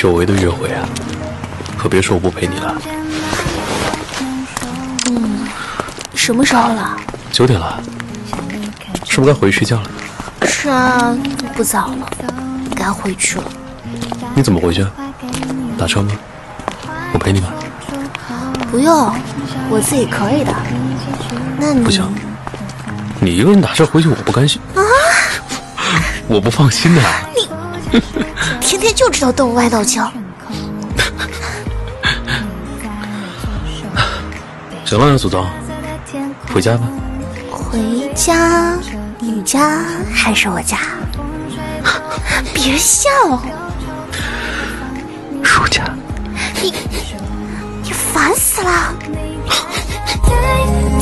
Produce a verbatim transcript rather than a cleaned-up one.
久违的约会啊，可别说我不陪你了。 嗯，什么时候了？ 九点了，是不是该回去睡觉了？ 是啊，不早了，该回去了。 你怎么回去啊？打车吗？我陪你吧。 不用，我自己可以的。那你不行，你一个人打车回去我不甘心啊！我不放心的、啊。 你天天就知道动歪道桥。 行了，祖宗，回家吧。 回家？你家还是我家？别笑。 叔家。 你你烦死了。